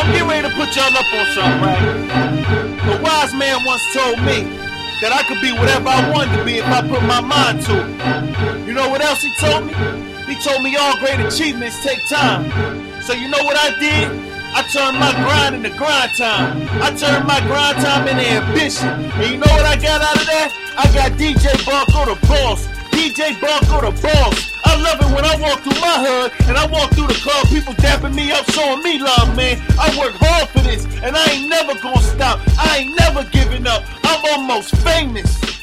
I'm getting ready to put y'all up on something, right? A wise man once told me that I could be whatever I wanted to be if I put my mind to it. You know what else he told me? He told me all great achievements take time. So you know what I did? I turned my grind into grind time. I turned my grind time into ambition. And you know what I got out of that? I got DJ Bonko the boss. DJ Bonko the boss. I love it when I walk through my hood and I walk through the club, people dapping me up, showing me love, man. I work hard for this and I ain't never gonna stop. I ain't never giving up. I'm almost famous.